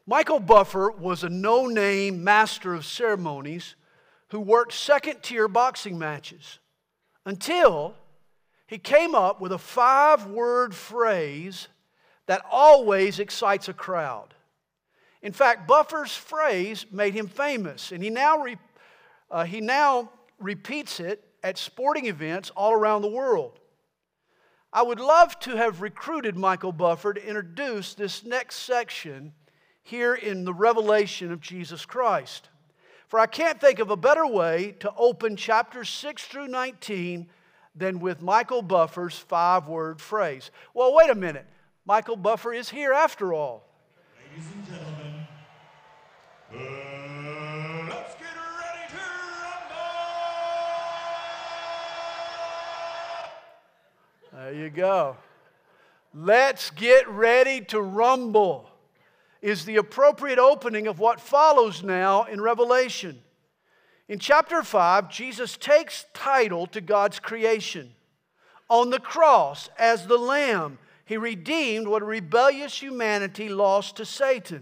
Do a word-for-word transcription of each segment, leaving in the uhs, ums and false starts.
Michael Buffer was a no-name master of ceremonies who worked second-tier boxing matches until he came up with a five-word phrase that always excites a crowd. In fact, Buffer's phrase made him famous, and he now, re, uh, he now repeats it at sporting events all around the world. I would love to have recruited Michael Buffer to introduce this next section here in the revelation of Jesus Christ. For I can't think of a better way to open chapters six through nineteen than with Michael Buffer's five-word phrase. Well, wait a minute. Michael Buffer is here after all. Ladies and gentlemen, uh, let's get ready to rumble! There you go. Let's get ready to rumble is the appropriate opening of what follows now in Revelation. In chapter five, Jesus takes title to God's creation. On the cross, as the Lamb, He redeemed what a rebellious humanity lost to Satan.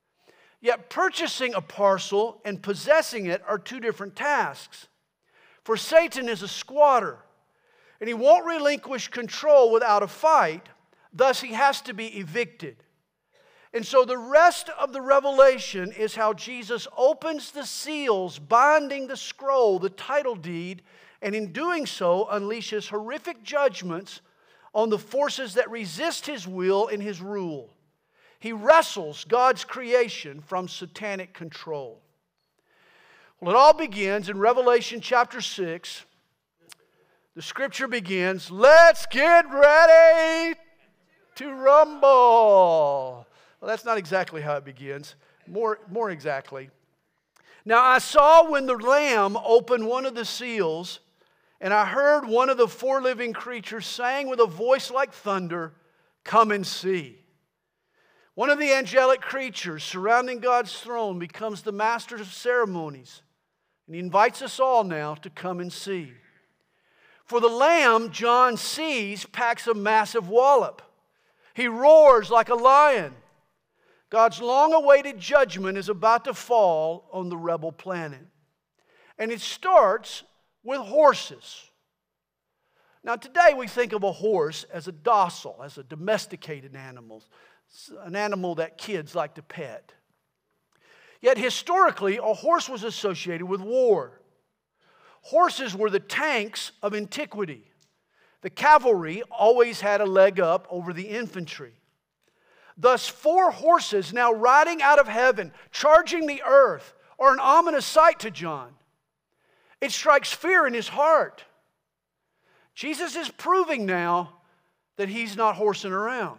Yet purchasing a parcel and possessing it are two different tasks. For Satan is a squatter, and he won't relinquish control without a fight. Thus, he has to be evicted. And so the rest of the revelation is how Jesus opens the seals, binding the scroll, the title deed, and in doing so unleashes horrific judgments on the forces that resist His will and His rule. He wrestles God's creation from satanic control. Well, it all begins in Revelation chapter six. The scripture begins, let's get ready to rumble. Well, that's not exactly how it begins. More, more exactly. Now I saw when the Lamb opened one of the seals, and I heard one of the four living creatures saying with a voice like thunder, "Come and see." One of the angelic creatures surrounding God's throne becomes the master of ceremonies, and he invites us all now to come and see. For the Lamb John sees packs a massive wallop. He roars like a lion. God's long-awaited judgment is about to fall on the rebel planet. And it starts with horses. Now today we think of a horse as a docile, as a domesticated animal, an animal that kids like to pet. Yet historically, a horse was associated with war. Horses were the tanks of antiquity. The cavalry always had a leg up over the infantry. Thus, four horses now riding out of heaven, charging the earth, are an ominous sight to John. It strikes fear in his heart. Jesus is proving now that He's not horsing around.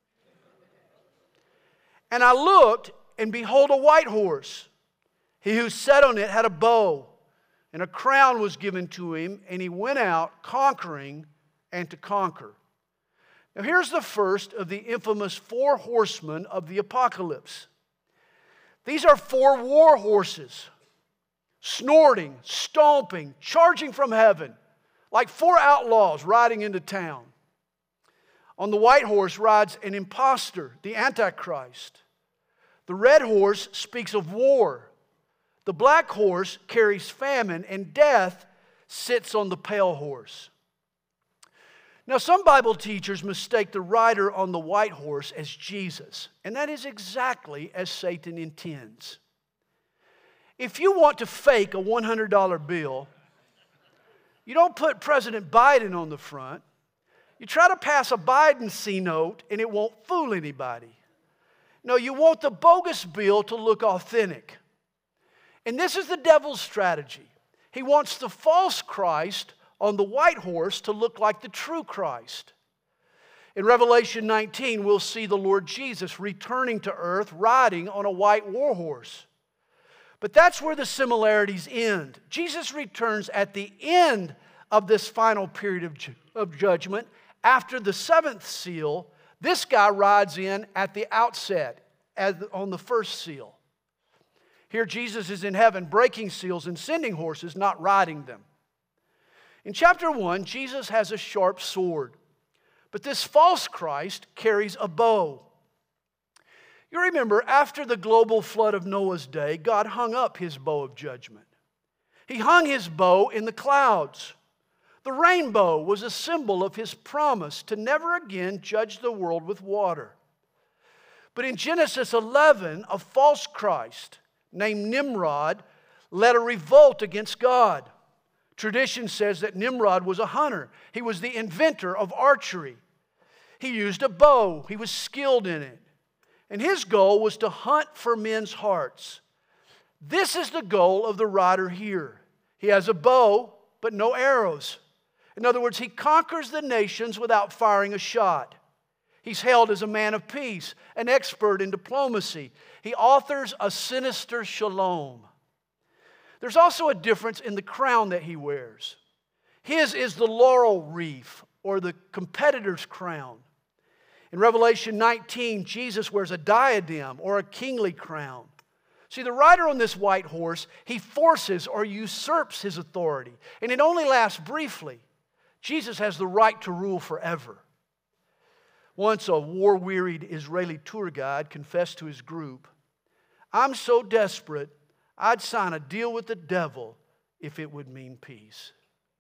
And I looked, and behold, a white horse. He who sat on it had a bow, and a crown was given to him, and he went out conquering and to conquer. Now here's the first of the infamous four horsemen of the apocalypse. These are four war horses, snorting, stomping, charging from heaven, like four outlaws riding into town. On the white horse rides an impostor, the Antichrist. The red horse speaks of war. The black horse carries famine, and death sits on the pale horse. Now, some Bible teachers mistake the rider on the white horse as Jesus, and that is exactly as Satan intends. If you want to fake a one hundred dollar bill, you don't put President Biden on the front. You try to pass a Biden C note, and it won't fool anybody. No, you want the bogus bill to look authentic. And this is the devil's strategy. He wants the false Christ on the white horse to look like the true Christ. In Revelation nineteen, we'll see the Lord Jesus returning to earth riding on a white war horse. But that's where the similarities end. Jesus returns at the end of this final period of, ju- of judgment. After the seventh seal, this guy rides in at the outset, as on the first seal. Here Jesus is in heaven breaking seals and sending horses, not riding them. In chapter one, Jesus has a sharp sword, but this false Christ carries a bow. You remember, after the global flood of Noah's day, God hung up his bow of judgment. He hung his bow in the clouds. The rainbow was a symbol of his promise to never again judge the world with water. But in Genesis eleven, a false Christ named Nimrod led a revolt against God. Tradition says that Nimrod was a hunter. He was the inventor of archery. He used a bow. He was skilled in it. And his goal was to hunt for men's hearts. This is the goal of the writer here. He has a bow, but no arrows. In other words, he conquers the nations without firing a shot. He's hailed as a man of peace, an expert in diplomacy. He authors a sinister shalom. There's also a difference in the crown that he wears. His is the laurel wreath, or the competitor's crown. In Revelation nineteen, Jesus wears a diadem, or a kingly crown. See, the rider on this white horse, he forces or usurps his authority, and it only lasts briefly. Jesus has the right to rule forever. Once a war-wearied Israeli tour guide confessed to his group, "I'm so desperate, I'd sign a deal with the devil if it would mean peace."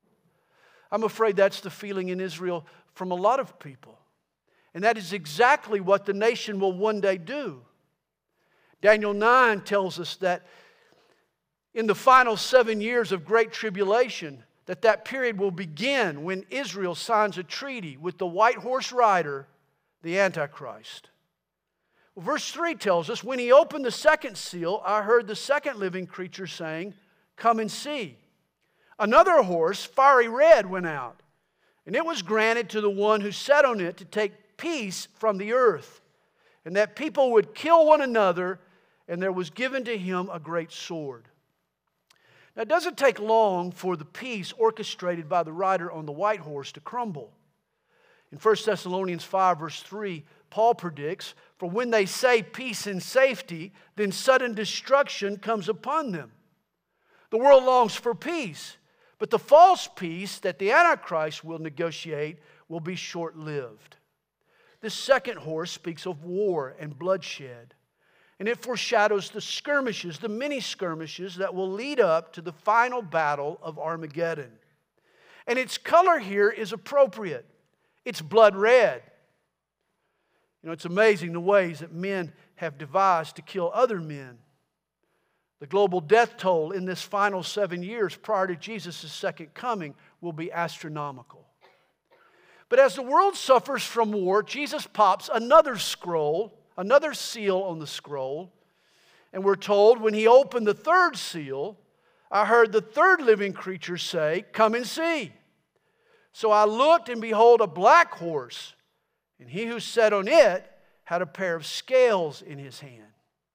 I'm afraid that's the feeling in Israel from a lot of people. And that is exactly what the nation will one day do. Daniel nine tells us that in the final seven years of great tribulation, that that period will begin when Israel signs a treaty with the white horse rider, the Antichrist. Well, verse three tells us, when he opened the second seal, I heard the second living creature saying, "Come and see." Another horse, fiery red, went out, and it was granted to the one who sat on it to take peace from the earth, and that people would kill one another, and there was given to him a great sword. Now, it doesn't take long for the peace orchestrated by the rider on the white horse to crumble. In First Thessalonians five, verse three, Paul predicts, "For when they say peace and safety, then sudden destruction comes upon them." The world longs for peace, but the false peace that the Antichrist will negotiate will be short-lived. This second horse speaks of war and bloodshed, and it foreshadows the skirmishes, the many skirmishes that will lead up to the final battle of Armageddon. And its color here is appropriate. It's blood red. You know, it's amazing the ways that men have devised to kill other men. The global death toll in this final seven years prior to Jesus' second coming will be astronomical. But as the world suffers from war, Jesus pops another scroll, another seal on the scroll. And we're told when he opened the third seal, I heard the third living creature say, "Come and see." So I looked, and behold, a black horse, and he who sat on it had a pair of scales in his hand.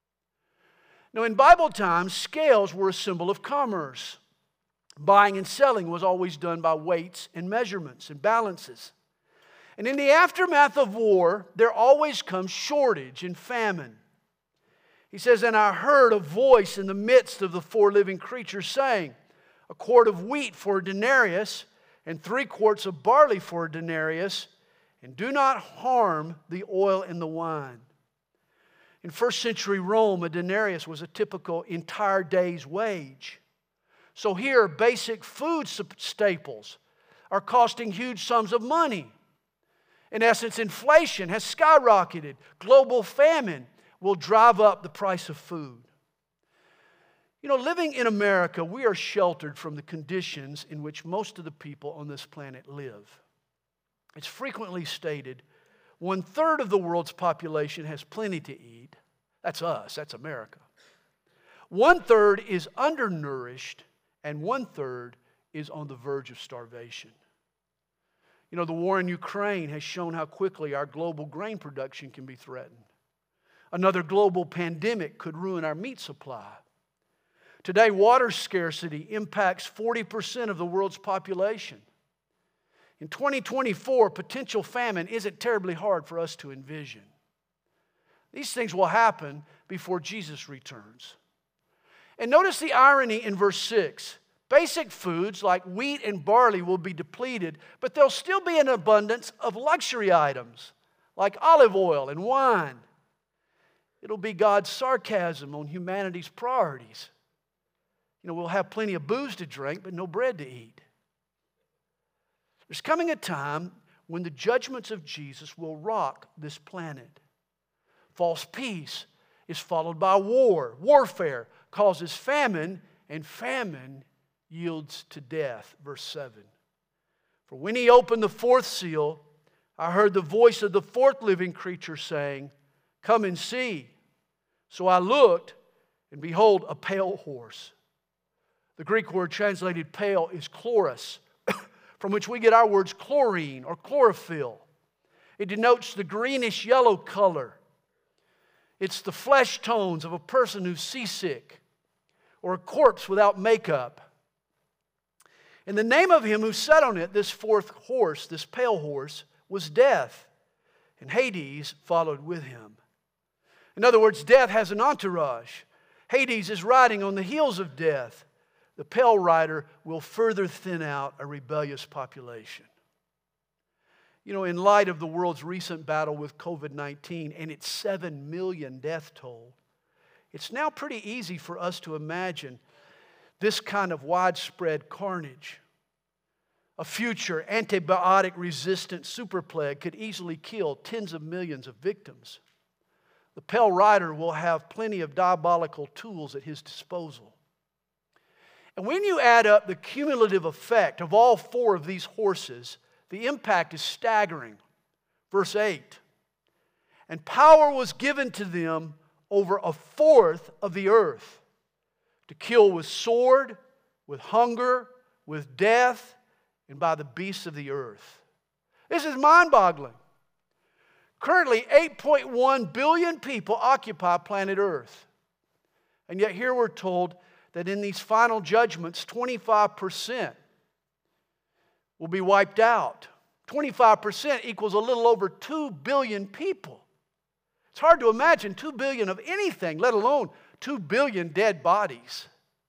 Now, in Bible times, scales were a symbol of commerce. Buying and selling was always done by weights and measurements and balances. And in the aftermath of war, there always comes shortage and famine. He says, "And I heard a voice in the midst of the four living creatures saying, a quart of wheat for a denarius, and three quarts of barley for a denarius, and do not harm the oil and the wine." In first century Rome, a denarius was a typical entire day's wage. So here, basic food staples are costing huge sums of money. In essence, inflation has skyrocketed. Global famine will drive up the price of food. You know, living in America, we are sheltered from the conditions in which most of the people on this planet live. It's frequently stated, one third of the world's population has plenty to eat. That's us, that's America. One third is undernourished, and one third is on the verge of starvation. You know, the war in Ukraine has shown how quickly our global grain production can be threatened. Another global pandemic could ruin our meat supply. Today, water scarcity impacts forty percent of the world's population. In twenty twenty-four, potential famine isn't terribly hard for us to envision. These things will happen before Jesus returns. And notice the irony in verse six. Basic foods like wheat and barley will be depleted, but there'll still be an abundance of luxury items like olive oil and wine. It'll be God's sarcasm on humanity's priorities. You know, we'll have plenty of booze to drink, but no bread to eat. There's coming a time when the judgments of Jesus will rock this planet. False peace is followed by war. Warfare causes famine, and famine yields to death. Verse seven. For when he opened the fourth seal, I heard the voice of the fourth living creature saying, come and see. So I looked, and behold, a pale horse. The Greek word translated pale is chloros, from which we get our words chlorine or chlorophyll. It denotes the greenish yellow color. It's the flesh tones of a person who's seasick or a corpse without makeup. And the name of him who sat on it, this fourth horse, this pale horse, was Death, and Hades followed with him. In other words, death has an entourage. Hades is riding on the heels of death. The pale rider will further thin out a rebellious population. You know, in light of the world's recent battle with covid nineteen and its seven million death toll, it's now pretty easy for us to imagine this kind of widespread carnage. A future antibiotic-resistant super plague could easily kill tens of millions of victims. The pale rider will have plenty of diabolical tools at his disposal. And when you add up the cumulative effect of all four of these horses, the impact is staggering. Verse eight, and power was given to them over a fourth of the earth, to kill with sword, with hunger, with death, and by the beasts of the earth. This is mind-boggling. Currently, eight point one billion people occupy planet Earth. And yet here we're told that in these final judgments, twenty-five percent will be wiped out. twenty-five percent equals a little over two billion people. It's hard to imagine two billion of anything, let alone two billion dead bodies.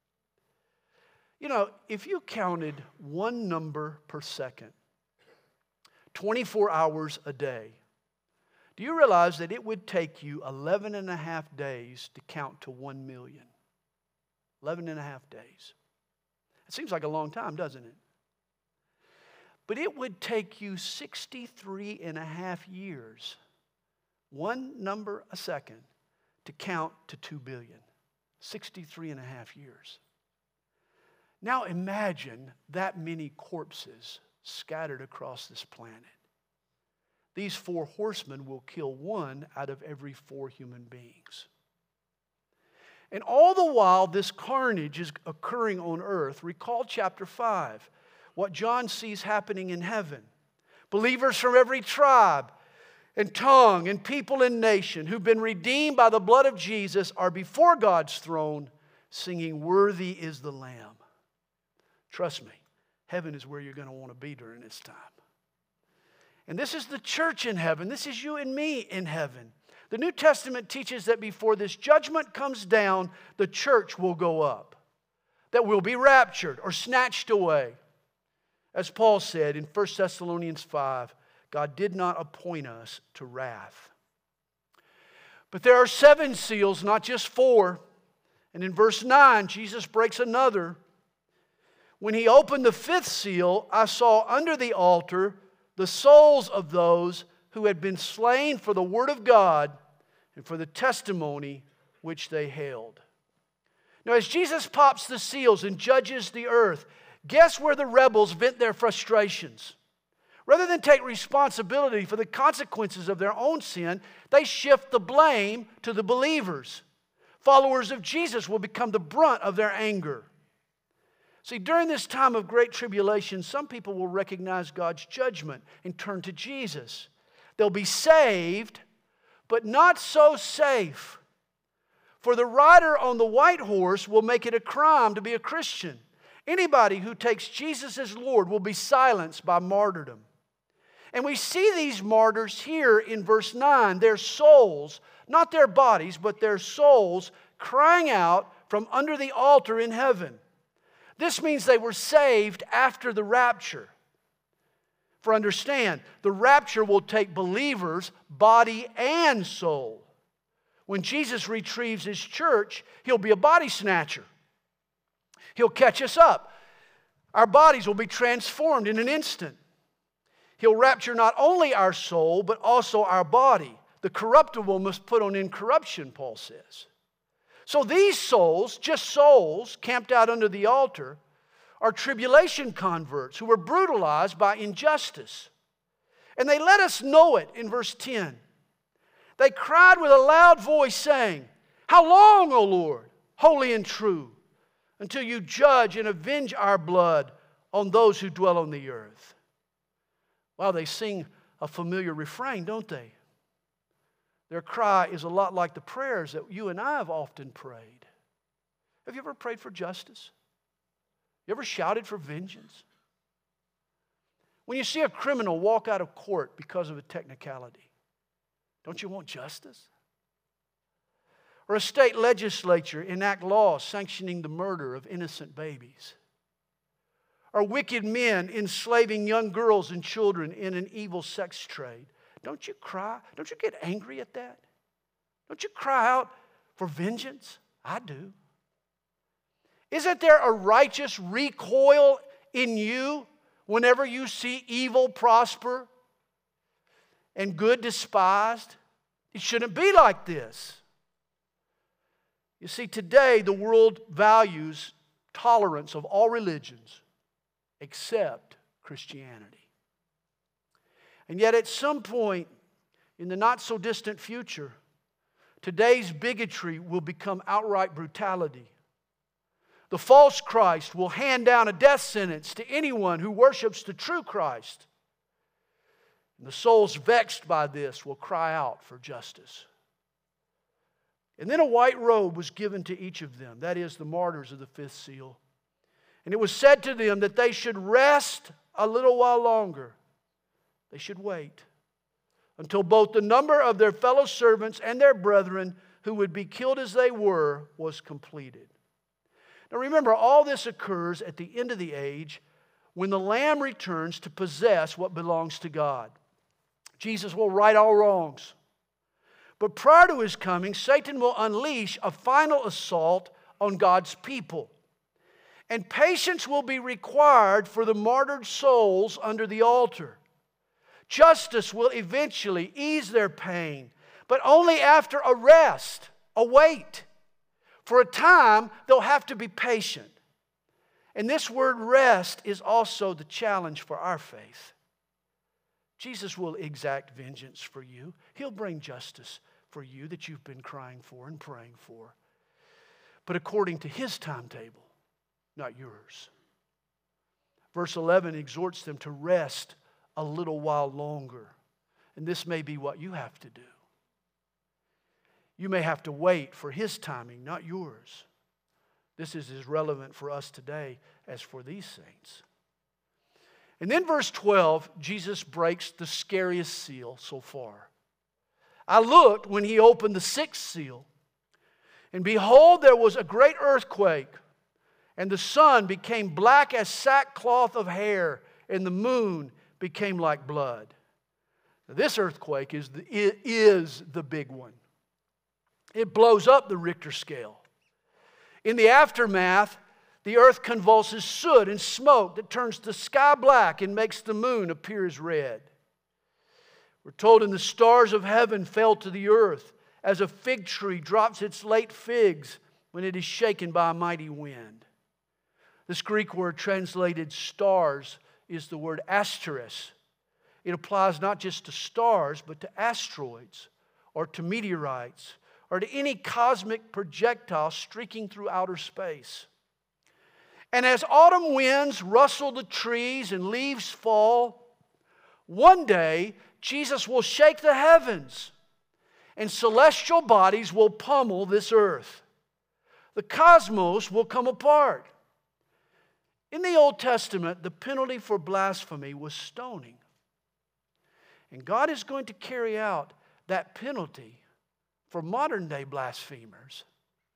You know, if you counted one number per second, twenty-four hours a day, do you realize that it would take you eleven and a half days to count to one million? eleven and a half days. It seems like a long time, doesn't it? But it would take you sixty-three and a half years, one number a second, to count to two billion. sixty-three and a half years. Now imagine that many corpses scattered across this planet. These four horsemen will kill one out of every four human beings. And all the while this carnage is occurring on earth, recall chapter five, what John sees happening in heaven. Believers from every tribe and tongue and people and nation who've been redeemed by the blood of Jesus are before God's throne singing, "Worthy is the Lamb." Trust me, heaven is where you're going to want to be during this time. And this is the church in heaven. This is you and me in heaven. The New Testament teaches that before this judgment comes down, the church will go up. That we'll be raptured or snatched away. As Paul said in First Thessalonians five, God did not appoint us to wrath. But there are seven seals, not just four. And in verse nine, Jesus breaks another. When he opened the fifth seal, I saw under the altar the souls of those who had been slain for the word of God and for the testimony which they held. Now, as Jesus pops the seals and judges the earth, guess where the rebels vent their frustrations? Rather than take responsibility for the consequences of their own sin, they shift the blame to the believers. Followers of Jesus will become the brunt of their anger. See, during this time of great tribulation, some people will recognize God's judgment and turn to Jesus. They'll be saved, but not so safe. For the rider on the white horse will make it a crime to be a Christian. Anybody who takes Jesus as Lord will be silenced by martyrdom. And we see these martyrs here in verse nine, their souls, not their bodies, but their souls crying out from under the altar in heaven. This means they were saved after the rapture. For understand, the rapture will take believers, body and soul. When Jesus retrieves his church, he'll be a body snatcher. He'll catch us up. Our bodies will be transformed in an instant. He'll rapture not only our soul, but also our body. The corruptible must put on incorruption, Paul says. So these souls, just souls camped out under the altar, are tribulation converts who were brutalized by injustice. And they let us know it in verse ten. They cried with a loud voice, saying, "How long, O Lord, holy and true, until you judge and avenge our blood on those who dwell on the earth?" Wow, they sing a familiar refrain, don't they? Their cry is a lot like the prayers that you and I have often prayed. Have you ever prayed for justice? You ever shouted for vengeance? When you see a criminal walk out of court because of a technicality, don't you want justice? Or a state legislature enact laws sanctioning the murder of innocent babies? Or wicked men enslaving young girls and children in an evil sex trade? Don't you cry? Don't you get angry at that? Don't you cry out for vengeance? I do. Isn't there a righteous recoil in you whenever you see evil prosper and good despised? It shouldn't be like this. You see, today the world values tolerance of all religions except Christianity. And yet at some point in the not so distant future, today's bigotry will become outright brutality. The false Christ will hand down a death sentence to anyone who worships the true Christ. And the souls vexed by this will cry out for justice. And then a white robe was given to each of them, that is, the martyrs of the fifth seal. And it was said to them that they should rest a little while longer. They should wait until both the number of their fellow servants and their brethren who would be killed as they were was completed. Now remember, all this occurs at the end of the age when the Lamb returns to possess what belongs to God. Jesus will right all wrongs. But prior to His coming, Satan will unleash a final assault on God's people. And patience will be required for the martyred souls under the altar. Justice will eventually ease their pain, but only after a rest, a wait. For a time, they'll have to be patient. And this word rest is also the challenge for our faith. Jesus will exact vengeance for you. He'll bring justice for you that you've been crying for and praying for. But according to His timetable, not yours. Verse eleven exhorts them to rest a little while longer. And this may be what you have to do. You may have to wait for His timing, not yours. This is as relevant for us today as for these saints. And then verse twelve, Jesus breaks the scariest seal so far. I looked when He opened the sixth seal, and behold, there was a great earthquake, and the sun became black as sackcloth of hair, and the moon became like blood. Now, this earthquake is the, is the big one. It blows up the Richter scale. In the aftermath, the earth convulses soot and smoke that turns the sky black and makes the moon appear as red. We're told, and the stars of heaven fell to the earth as a fig tree drops its late figs when it is shaken by a mighty wind. This Greek word translated stars is the word asteros. It applies not just to stars, but to asteroids or to meteorites or to any cosmic projectile streaking through outer space. And as autumn winds rustle the trees and leaves fall, one day Jesus will shake the heavens and celestial bodies will pummel this earth. The cosmos will come apart. In the Old Testament, the penalty for blasphemy was stoning. And God is going to carry out that penalty for modern day blasphemers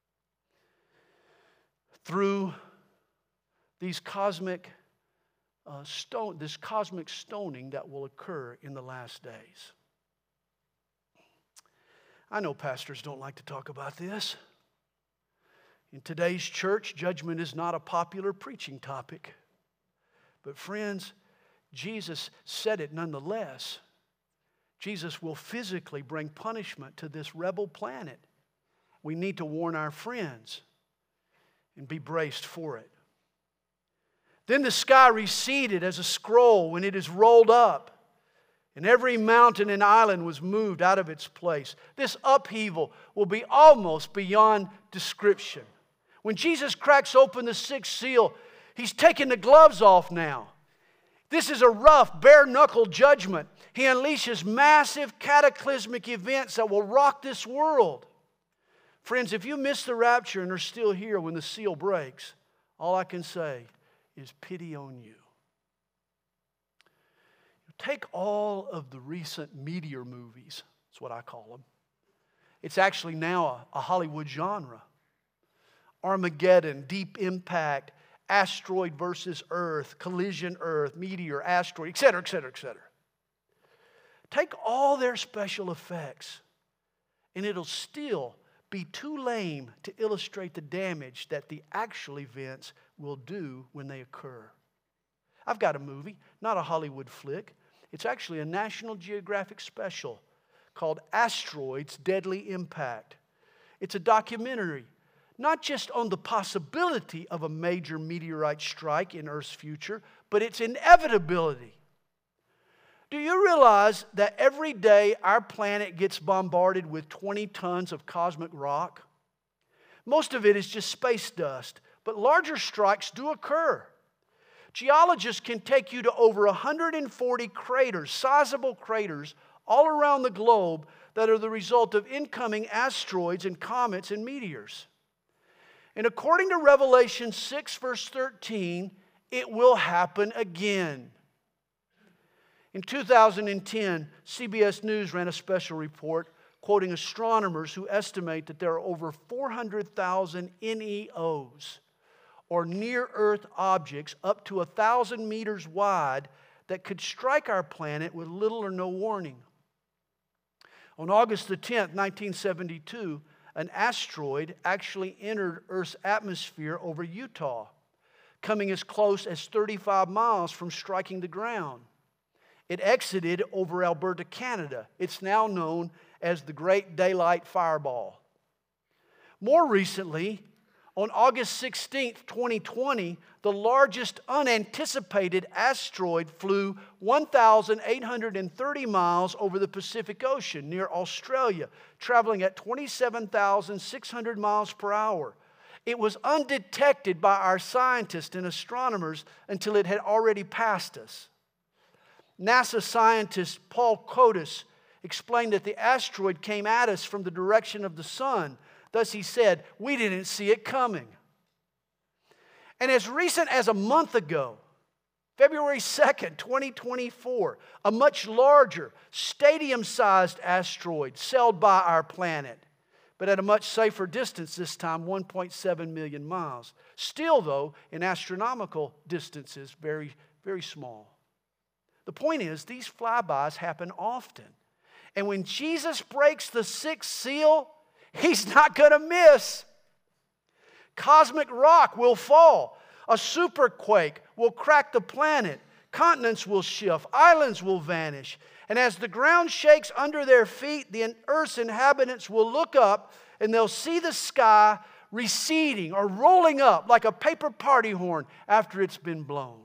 through these cosmic uh, stone, this cosmic stoning that will occur in the last days. I know pastors don't like to talk about this. In today's church, judgment is not a popular preaching topic. But friends, Jesus said it nonetheless. Jesus will physically bring punishment to this rebel planet. We need to warn our friends and be braced for it. Then the sky receded as a scroll when it is rolled up, and every mountain and island was moved out of its place. This upheaval will be almost beyond description. When Jesus cracks open the sixth seal, He's taking the gloves off now. This is a rough, bare-knuckled judgment. He unleashes massive cataclysmic events that will rock this world. Friends, if you miss the rapture and are still here when the seal breaks, all I can say is pity on you. Take all of the recent meteor movies, that's what I call them. It's actually now a, a Hollywood genre. Armageddon, Deep Impact, Asteroid versus Earth, Collision Earth, Meteor, Asteroid, et cetera, et cetera, et cetera. Take all their special effects, and it'll still be too lame to illustrate the damage that the actual events will do when they occur. I've got a movie, not a Hollywood flick. It's actually a National Geographic special called Asteroids: Deadly Impact. It's a documentary, not just on the possibility of a major meteorite strike in Earth's future, but its inevitability. Do you realize that every day our planet gets bombarded with twenty tons of cosmic rock? Most of it is just space dust, but larger strikes do occur. Geologists can take you to over one hundred forty craters, sizable craters, all around the globe that are the result of incoming asteroids and comets and meteors. And according to Revelation six, verse thirteen, it will happen again. In two thousand ten, C B S News ran a special report quoting astronomers who estimate that there are over four hundred thousand N E Os, or near-Earth objects up to one thousand meters wide that could strike our planet with little or no warning. On August the tenth, nineteen seventy-two, an asteroid actually entered Earth's atmosphere over Utah, coming as close as thirty-five miles from striking the ground. It exited over Alberta, Canada. It's now known as the Great Daylight Fireball. More recently, on August sixteenth, twenty twenty, the largest unanticipated asteroid flew one thousand eight hundred thirty miles over the Pacific Ocean near Australia, traveling at twenty-seven thousand six hundred miles per hour. It was undetected by our scientists and astronomers until it had already passed us. NASA scientist Paul Kotis explained that the asteroid came at us from the direction of the sun. Thus, he said, we didn't see it coming. And as recent as a month ago, February second, twenty twenty-four, a much larger, stadium-sized asteroid sailed by our planet, but at a much safer distance this time, one point seven million miles. Still, though, in astronomical distances, very, very small. The point is, these flybys happen often. And when Jesus breaks the sixth seal, He's not going to miss. Cosmic rock will fall. A superquake will crack the planet. Continents will shift. Islands will vanish. And as the ground shakes under their feet, the Earth's inhabitants will look up and they'll see the sky receding or rolling up like a paper party horn after it's been blown.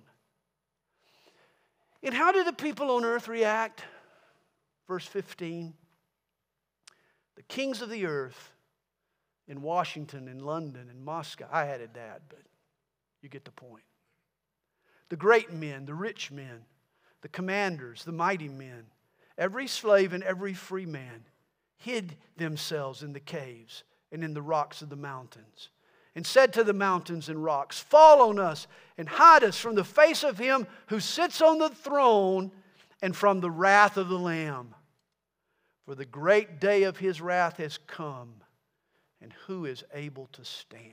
And how do the people on earth react? Verse fifteen. The kings of the earth in Washington, in London, in Moscow. I had a dad, but you get the point. The great men, the rich men, the commanders, the mighty men, every slave and every free man hid themselves in the caves and in the rocks of the mountains, and said to the mountains and rocks, fall on us and hide us from the face of Him who sits on the throne and from the wrath of the Lamb. For the great day of His wrath has come, and who is able to stand?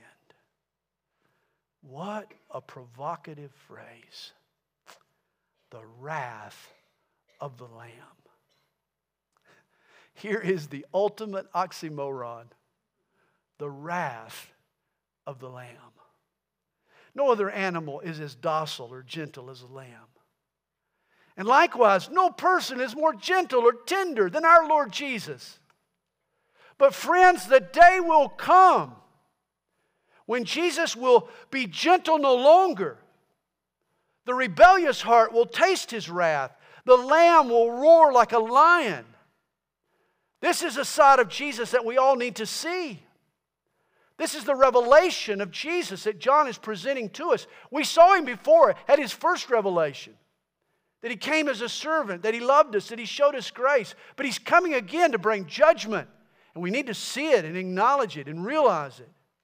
What a provocative phrase. The wrath of the Lamb. Here is the ultimate oxymoron: the wrath of the Lamb. No other animal is as docile or gentle as a lamb. And likewise, no person is more gentle or tender than our Lord Jesus. But friends, the day will come when Jesus will be gentle no longer. The rebellious heart will taste His wrath. The Lamb will roar like a lion. This is a side of Jesus that we all need to see. This is the revelation of Jesus that John is presenting to us. We saw Him before at His first revelation. That He came as a servant, that He loved us, that He showed us grace. But He's coming again to bring judgment. And we need to see it and acknowledge it and realize it.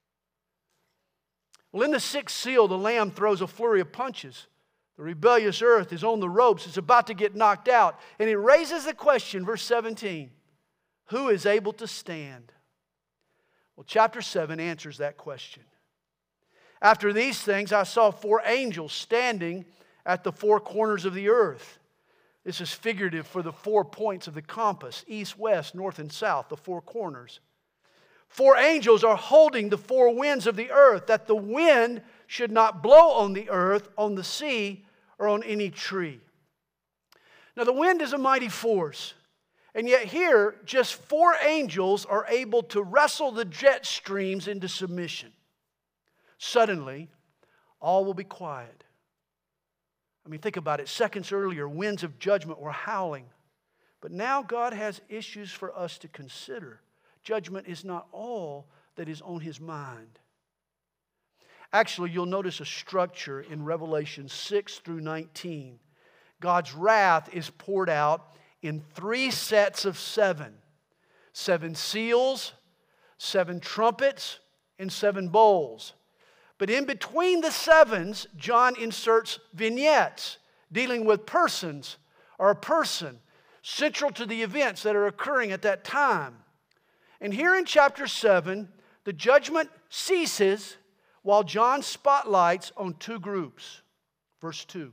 Well, in the sixth seal, the Lamb throws a flurry of punches. The rebellious earth is on the ropes. It's about to get knocked out. And it raises the question, verse seventeen, who is able to stand? Well, chapter seven answers that question. After these things, I saw four angels standing at the four corners of the earth. This is figurative for the four points of the compass: east, west, north, and south, the four corners. Four angels are holding the four winds of the earth, that the wind should not blow on the earth, on the sea, or on any tree. Now, the wind is a mighty force. And yet here, just four angels are able to wrestle the jet streams into submission. Suddenly, all will be quiet. I mean, think about it. Seconds earlier, winds of judgment were howling. But now God has issues for us to consider. Judgment is not all that is on His mind. Actually, you'll notice a structure in Revelation six through nineteen. God's wrath is poured out in three sets of seven. Seven seals, seven trumpets, and seven bowls. But in between the sevens, John inserts vignettes dealing with persons or a person central to the events that are occurring at that time. And here in chapter seven, the judgment ceases while John spotlights on two groups. Verse two.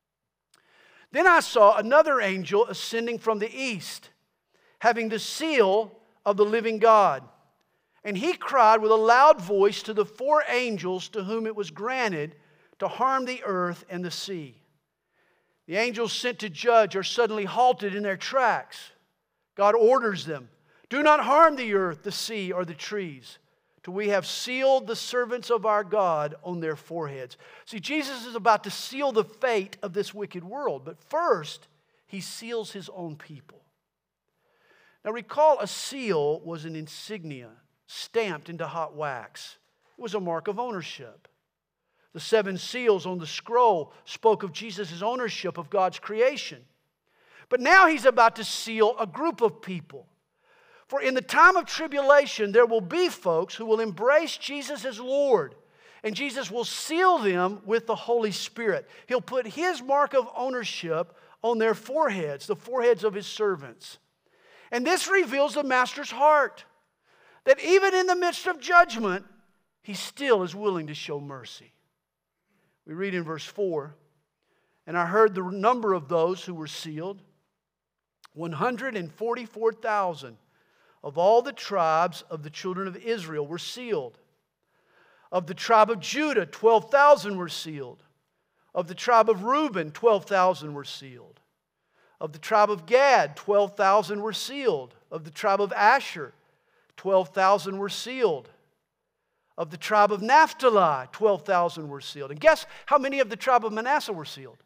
Then I saw another angel ascending from the east, having the seal of the living God. And he cried with a loud voice to the four angels to whom it was granted to harm the earth and the sea. The angels sent to judge are suddenly halted in their tracks. God orders them, do not harm the earth, the sea, or the trees, till we have sealed the servants of our God on their foreheads. See, Jesus is about to seal the fate of this wicked world, but first, He seals His own people. Now recall, a seal was an insignia stamped into hot wax. It was a mark of ownership. The seven seals on the scroll spoke of Jesus' ownership of God's creation. But now He's about to seal a group of people. For in the time of tribulation, there will be folks who will embrace Jesus as Lord. And Jesus will seal them with the Holy Spirit. He'll put His mark of ownership on their foreheads, the foreheads of His servants. And this reveals the Master's heart. That even in the midst of judgment, He still is willing to show mercy. We read in verse four, and I heard the number of those who were sealed, one hundred forty-four thousand. Of all the tribes of the children of Israel were sealed. Of the tribe of Judah, twelve thousand were sealed. Of the tribe of Reuben, twelve thousand were sealed. Of the tribe of Gad, twelve thousand were sealed. Of the tribe of Asher, twelve thousand were sealed. Of the tribe of Naphtali, twelve thousand were sealed. And guess how many of the tribe of Manasseh were sealed?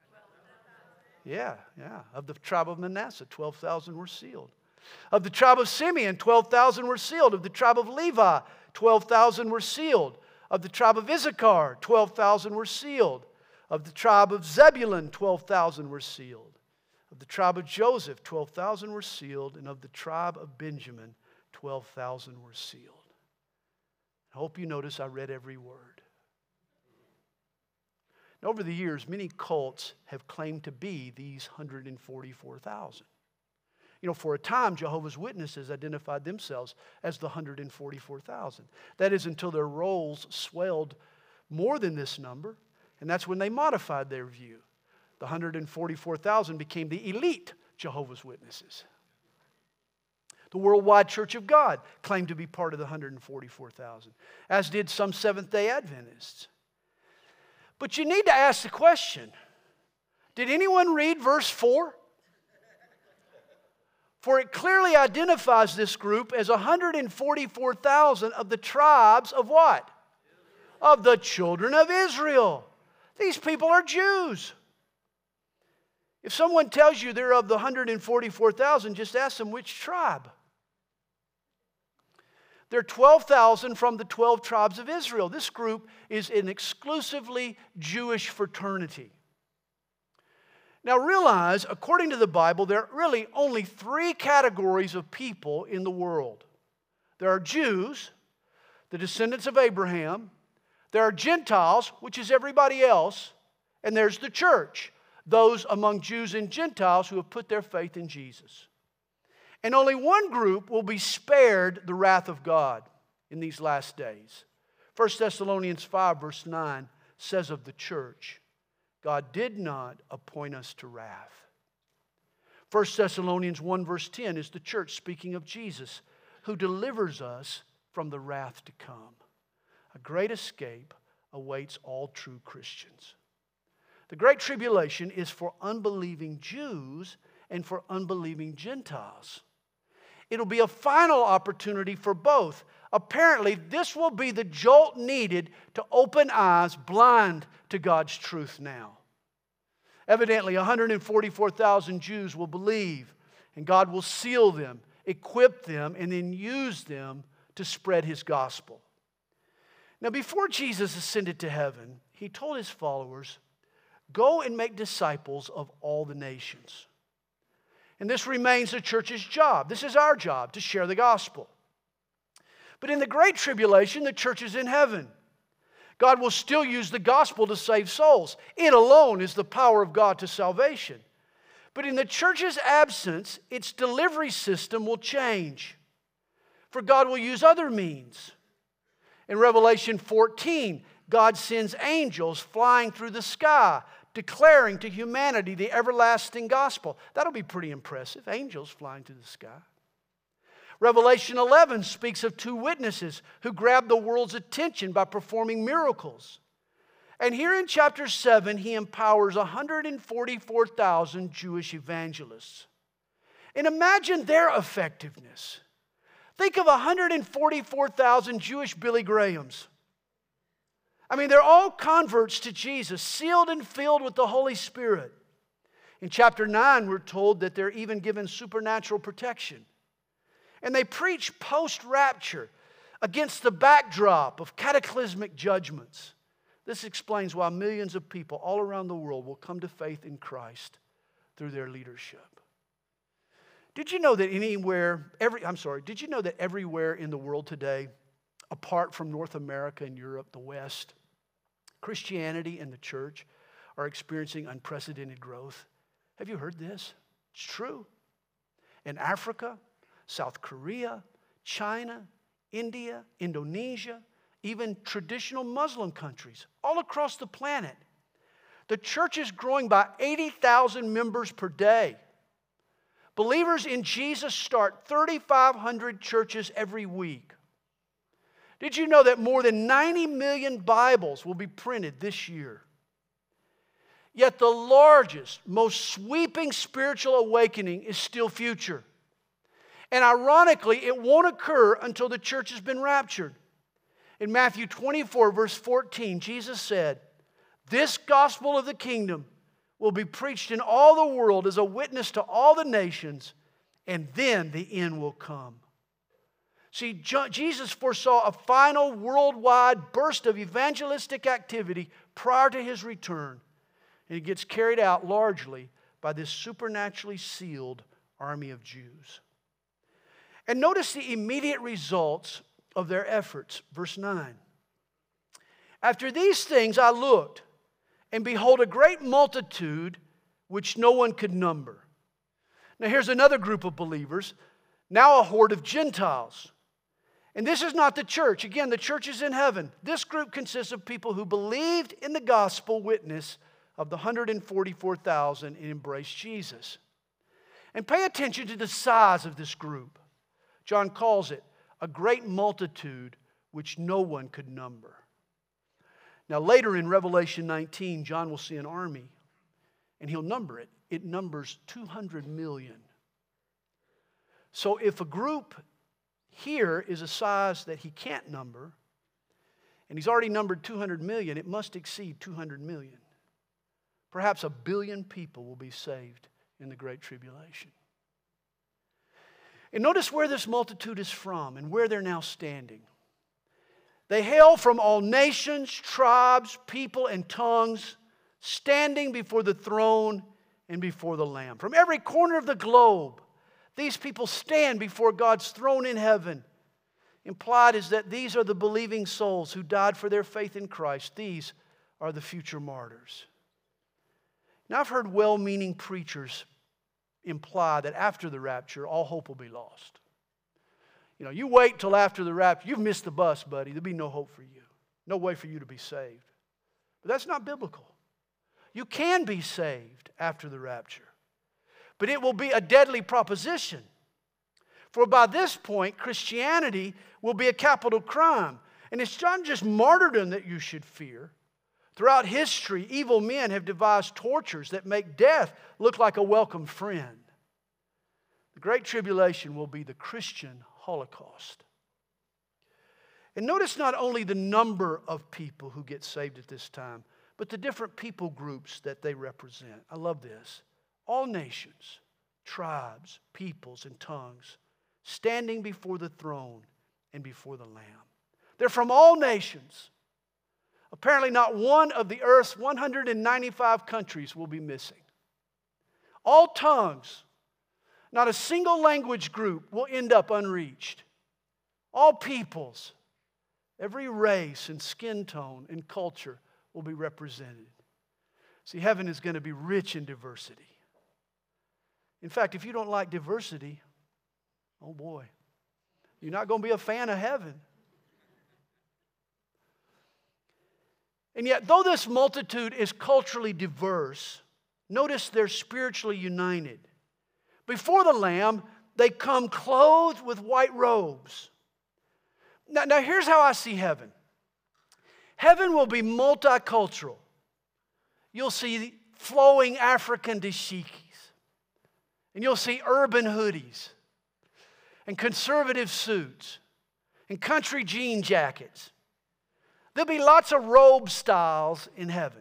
Yeah, yeah. Of the tribe of Manasseh, twelve thousand were sealed. Of the tribe of Simeon, twelve thousand were sealed. Of the tribe of Levi, twelve thousand were sealed. Of the tribe of Issachar, twelve thousand were sealed. Of the tribe of Zebulun, twelve thousand were sealed. Of the tribe of Joseph, twelve thousand were sealed. And of the tribe of Benjamin, twelve thousand were sealed. I hope you notice I read every word. And over the years, many cults have claimed to be these one hundred forty-four thousand. You know, for a time, Jehovah's Witnesses identified themselves as the one hundred forty-four thousand. That is until their rolls swelled more than this number, and that's when they modified their view. The one hundred forty-four thousand became the elite Jehovah's Witnesses. The Worldwide Church of God claimed to be part of the one hundred forty-four thousand, as did some Seventh-day Adventists. But you need to ask the question, did anyone read verse four? For it clearly identifies this group as one hundred forty-four thousand of the tribes of what? Of the children of Israel. These people are Jews. If someone tells you they're of the one hundred forty-four thousand, just ask them which tribe. There are twelve thousand from the twelve tribes of Israel. This group is an exclusively Jewish fraternity. Now realize, according to the Bible, there are really only three categories of people in the world. There are Jews, the descendants of Abraham. There are Gentiles, which is everybody else. And there's the church, those among Jews and Gentiles who have put their faith in Jesus. And only one group will be spared the wrath of God in these last days. First Thessalonians five verse nine says of the church, God did not appoint us to wrath. First Thessalonians one verse ten is the church speaking of Jesus, who delivers us from the wrath to come. A great escape awaits all true Christians. The Great Tribulation is for unbelieving Jews and for unbelieving Gentiles. It'll be a final opportunity for both. Apparently, this will be the jolt needed to open eyes blind to God's truth now. Evidently, one hundred forty-four thousand Jews will believe, and God will seal them, equip them, and then use them to spread His gospel. Now, before Jesus ascended to heaven, He told His followers, go and make disciples of all the nations. And this remains the church's job. This is our job, to share the gospel. But in the Great Tribulation, the church is in heaven. God will still use the gospel to save souls. It alone is the power of God to salvation. But in the church's absence, its delivery system will change. For God will use other means. In Revelation fourteen, God sends angels flying through the sky, declaring to humanity the everlasting gospel. That'll be pretty impressive, angels flying through the sky. Revelation eleven speaks of two witnesses who grabbed the world's attention by performing miracles. And here in chapter seven, He empowers one hundred forty-four thousand Jewish evangelists. And imagine their effectiveness. Think of one hundred forty-four thousand Jewish Billy Grahams. I mean, they're all converts to Jesus, sealed and filled with the Holy Spirit. In chapter nine, we're told that they're even given supernatural protection. And they preach post-rapture against the backdrop of cataclysmic judgments. This explains why millions of people all around the world will come to faith in Christ through their leadership. Did you know that anywhere, every, I'm sorry, did you know that everywhere in the world today, apart from North America and Europe, the West, Christianity and the church are experiencing unprecedented growth? Have you heard this? It's true. In Africa, South Korea, China, India, Indonesia, even traditional Muslim countries, all across the planet, the church is growing by eighty thousand members per day. Believers in Jesus start thirty-five hundred churches every week. Did you know that more than ninety million Bibles will be printed this year? Yet the largest, most sweeping spiritual awakening is still future. And ironically, it won't occur until the church has been raptured. In Matthew twenty-four, verse fourteen, Jesus said, "This gospel of the kingdom will be preached in all the world as a witness to all the nations, and then the end will come." See, Jesus foresaw a final worldwide burst of evangelistic activity prior to His return. And it gets carried out largely by this supernaturally sealed army of Jews. And notice the immediate results of their efforts. Verse nine. "After these things I looked, and behold, a great multitude which no one could number." Now here's another group of believers, now a horde of Gentiles. And this is not the church. Again, the church is in heaven. This group consists of people who believed in the gospel witness of the one hundred forty-four thousand and embraced Jesus. And pay attention to the size of this group. John calls it a great multitude which no one could number. Now later in Revelation nineteen, John will see an army, and he'll number it. It numbers two hundred million. So if a group here is a size that he can't number, and he's already numbered two hundred million, it must exceed two hundred million. Perhaps a billion people will be saved in the Great Tribulation. And notice where this multitude is from and where they're now standing. They hail from all nations, tribes, people, and tongues, standing before the throne and before the Lamb. From every corner of the globe, these people stand before God's throne in heaven. Implied is that these are the believing souls who died for their faith in Christ. These are the future martyrs. Now, I've heard well-meaning preachers imply that after the rapture, all hope will be lost. You know, you wait till after the rapture, you've missed the bus, buddy. There'll be no hope for you. No way for you to be saved. But that's not biblical. You can be saved after the rapture. But it will be a deadly proposition. For by this point, Christianity will be a capital crime. And it's not just martyrdom that you should fear. Throughout history, evil men have devised tortures that make death look like a welcome friend. The Great Tribulation will be the Christian Holocaust. And notice not only the number of people who get saved at this time, but the different people groups that they represent. I love this. All nations, tribes, peoples, and tongues standing before the throne and before the Lamb. They're from all nations. Apparently not one of the earth's one hundred ninety-five countries will be missing. All tongues, not a single language group will end up unreached. All peoples, every race and skin tone and culture will be represented. See, heaven is going to be rich in diversity. In fact, if you don't like diversity, oh boy, you're not going to be a fan of heaven. And yet, though this multitude is culturally diverse, notice they're spiritually united. Before the Lamb, they come clothed with white robes. Now, now here's how I see heaven. Heaven will be multicultural. You'll see flowing African dashikis. And you'll see urban hoodies. And conservative suits. And country jean jackets. There'll be lots of robe styles in heaven.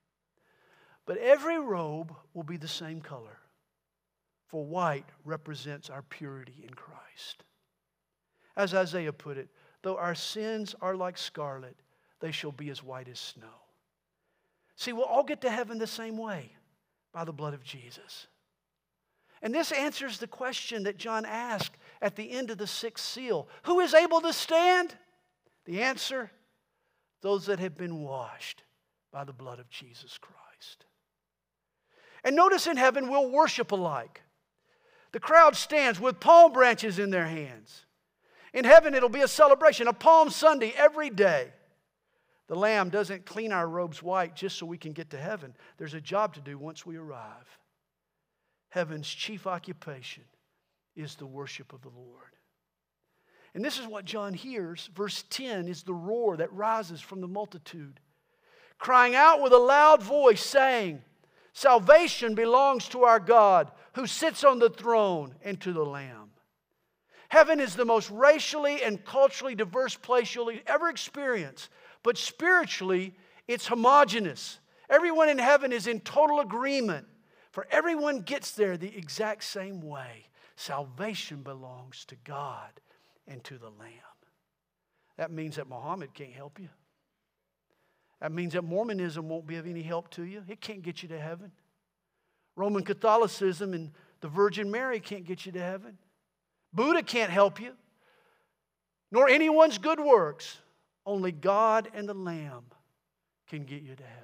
But every robe will be the same color. For white represents our purity in Christ. As Isaiah put it, though our sins are like scarlet, they shall be as white as snow. See, we'll all get to heaven the same way, by the blood of Jesus. And this answers the question that John asked at the end of the sixth seal. Who is able to stand? The answer, those that have been washed by the blood of Jesus Christ. And notice in heaven we'll worship alike. The crowd stands with palm branches in their hands. In heaven it'll be a celebration, a Palm Sunday every day. The Lamb doesn't clean our robes white just so we can get to heaven. There's a job to do once we arrive. Heaven's chief occupation is the worship of the Lord. And this is what John hears. Verse ten is the roar that rises from the multitude, crying out with a loud voice, saying, salvation belongs to our God who sits on the throne and to the Lamb. Heaven is the most racially and culturally diverse place you'll ever experience. But spiritually, it's homogeneous. Everyone in heaven is in total agreement. For everyone gets there the exact same way. Salvation belongs to God and to the Lamb. That means that Muhammad can't help you. That means that Mormonism won't be of any help to you. It can't get you to heaven. Roman Catholicism and the Virgin Mary can't get you to heaven. Buddha can't help you. Nor anyone's good works. Only God and the Lamb can get you to heaven.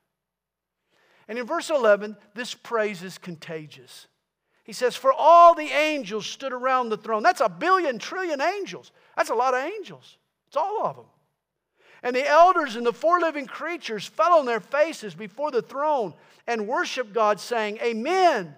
And in verse eleven, this praise is contagious. He says, for all the angels stood around the throne. That's a billion trillion angels. That's a lot of angels. It's all of them. And the elders and the four living creatures fell on their faces before the throne and worshiped God, saying, Amen.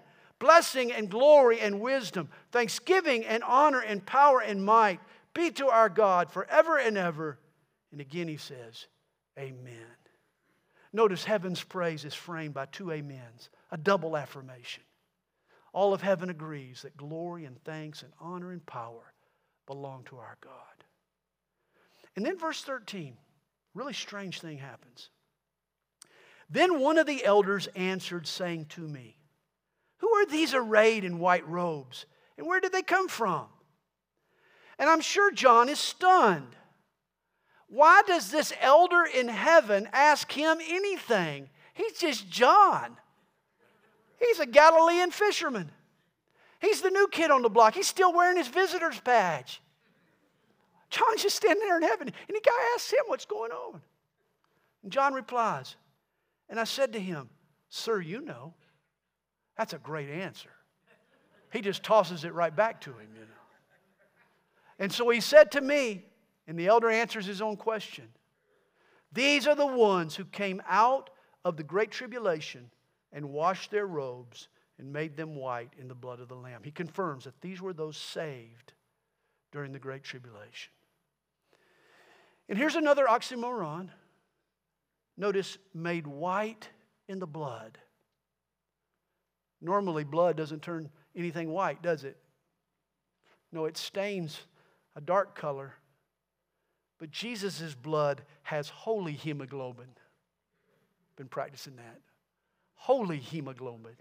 Blessing and glory and wisdom, thanksgiving and honor and power and might be to our God forever and ever. And again he says, amen. Notice heaven's praise is framed by two amens, a double affirmation. All of heaven agrees that glory and thanks and honor and power belong to our God. And then verse thirteen, really strange thing happens. Then one of the elders answered, saying to me, who are these arrayed in white robes, and where did they come from? And I'm sure John is stunned. Why does this elder in heaven ask him anything? He's just John. He's a Galilean fisherman. He's the new kid on the block. He's still wearing his visitor's badge. John's just standing there in heaven, and the guy asks him what's going on. And John replies, and I said to him, sir, you know. That's a great answer. He just tosses it right back to him, you know. And so he said to me, and the elder answers his own question, these are the ones who came out of the great tribulation and washed their robes and made them white in the blood of the Lamb. He confirms that these were those saved during the great tribulation. And here's another oxymoron. Notice, made white in the blood. Normally, blood doesn't turn anything white, does it? No, it stains a dark color. But Jesus' blood has holy hemoglobin. Been practicing that. Holy hemoglobin.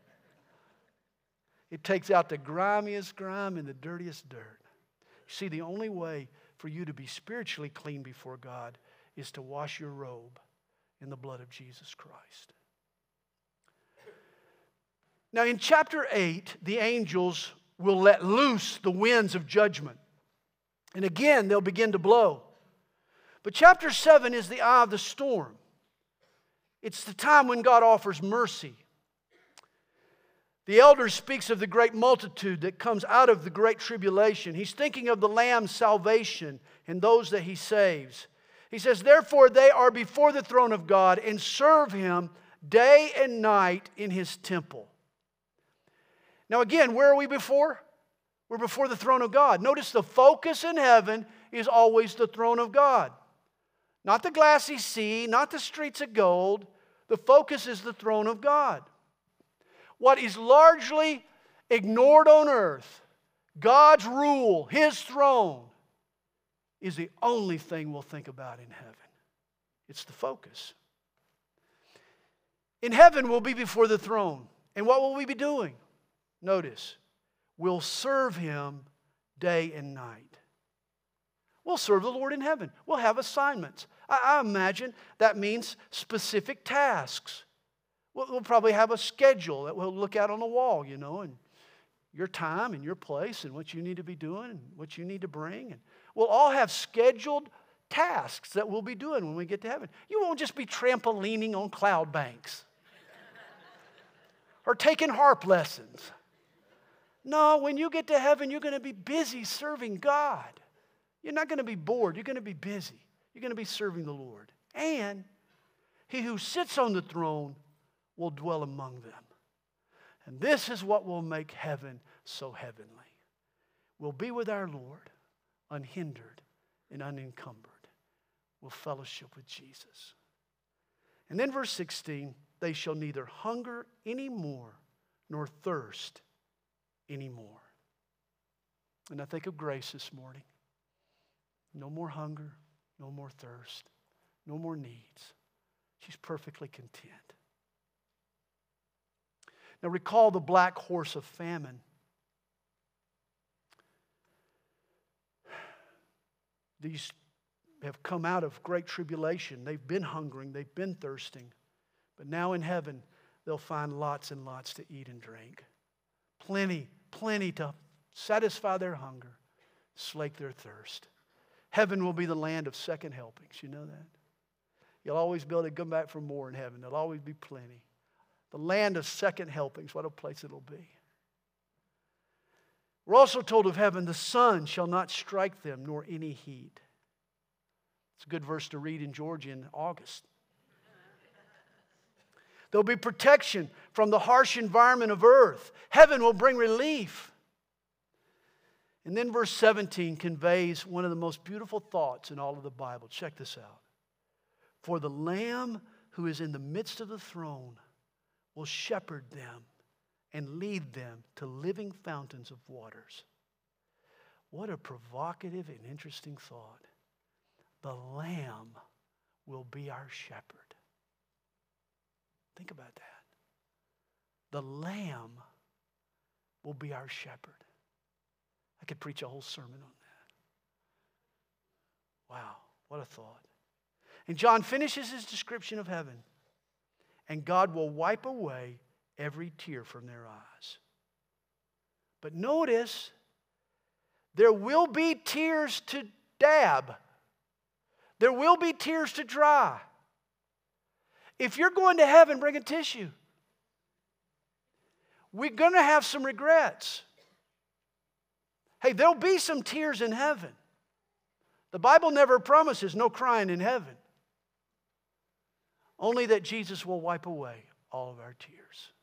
It takes out the grimiest grime and the dirtiest dirt. You see, the only way for you to be spiritually clean before God is to wash your robe in the blood of Jesus Christ. Now, in chapter eight, the angels will let loose the winds of judgment. And again, they'll begin to blow. But chapter seven is the eye of the storm. It's the time when God offers mercy. The elder speaks of the great multitude that comes out of the great tribulation. He's thinking of the Lamb's salvation and those that He saves. He says, therefore they are before the throne of God and serve Him day and night in His temple. Now again, where are we before? We're before the throne of God. Notice the focus in heaven is always the throne of God. Not the glassy sea, not the streets of gold. The focus is the throne of God. What is largely ignored on earth, God's rule, His throne, is the only thing we'll think about in heaven. It's the focus. In heaven, we'll be before the throne. And what will we be doing? Notice, we'll serve Him day and night. We'll serve the Lord in heaven. We'll have assignments. I, I imagine that means specific tasks. We'll, we'll probably have a schedule that we'll look out on the wall, you know, and your time and your place and what you need to be doing and what you need to bring. And we'll all have scheduled tasks that we'll be doing when we get to heaven. You won't just be trampolining on cloud banks or taking harp lessons. No, when you get to heaven, you're going to be busy serving God. You're not going to be bored. You're going to be busy. You're going to be serving the Lord. And He who sits on the throne will dwell among them. And this is what will make heaven so heavenly. We'll be with our Lord, unhindered and unencumbered. We'll fellowship with Jesus. And then verse sixteen, they shall neither hunger anymore nor thirst anymore. And I think of Grace this morning. No more hunger, no more thirst, no more needs. She's perfectly content. Now recall the black horse of famine. These have come out of great tribulation. They've been hungering, they've been thirsting. But now in heaven, they'll find lots and lots to eat and drink. Plenty, plenty to satisfy their hunger, slake their thirst. Heaven will be the land of second helpings. You know that? You'll always be able to come back for more in heaven. There'll always be plenty. The land of second helpings. What a place it'll be. We're also told of heaven, the sun shall not strike them, nor any heat. It's a good verse to read in Georgia in August. There'll be protection from the harsh environment of earth. Heaven will bring relief. And then verse seventeen conveys one of the most beautiful thoughts in all of the Bible. Check this out. For the Lamb who is in the midst of the throne will shepherd them and lead them to living fountains of waters. What a provocative and interesting thought. The Lamb will be our shepherd. Think about that. The Lamb will be our shepherd. I could preach a whole sermon on that. Wow, what a thought. And John finishes his description of heaven. And God will wipe away every tear from their eyes. But notice, there will be tears to dab. There will be tears to dry. If you're going to heaven, bring a tissue. We're going to have some regrets. Hey, there'll be some tears in heaven. The Bible never promises no crying in heaven. Only that Jesus will wipe away all of our tears.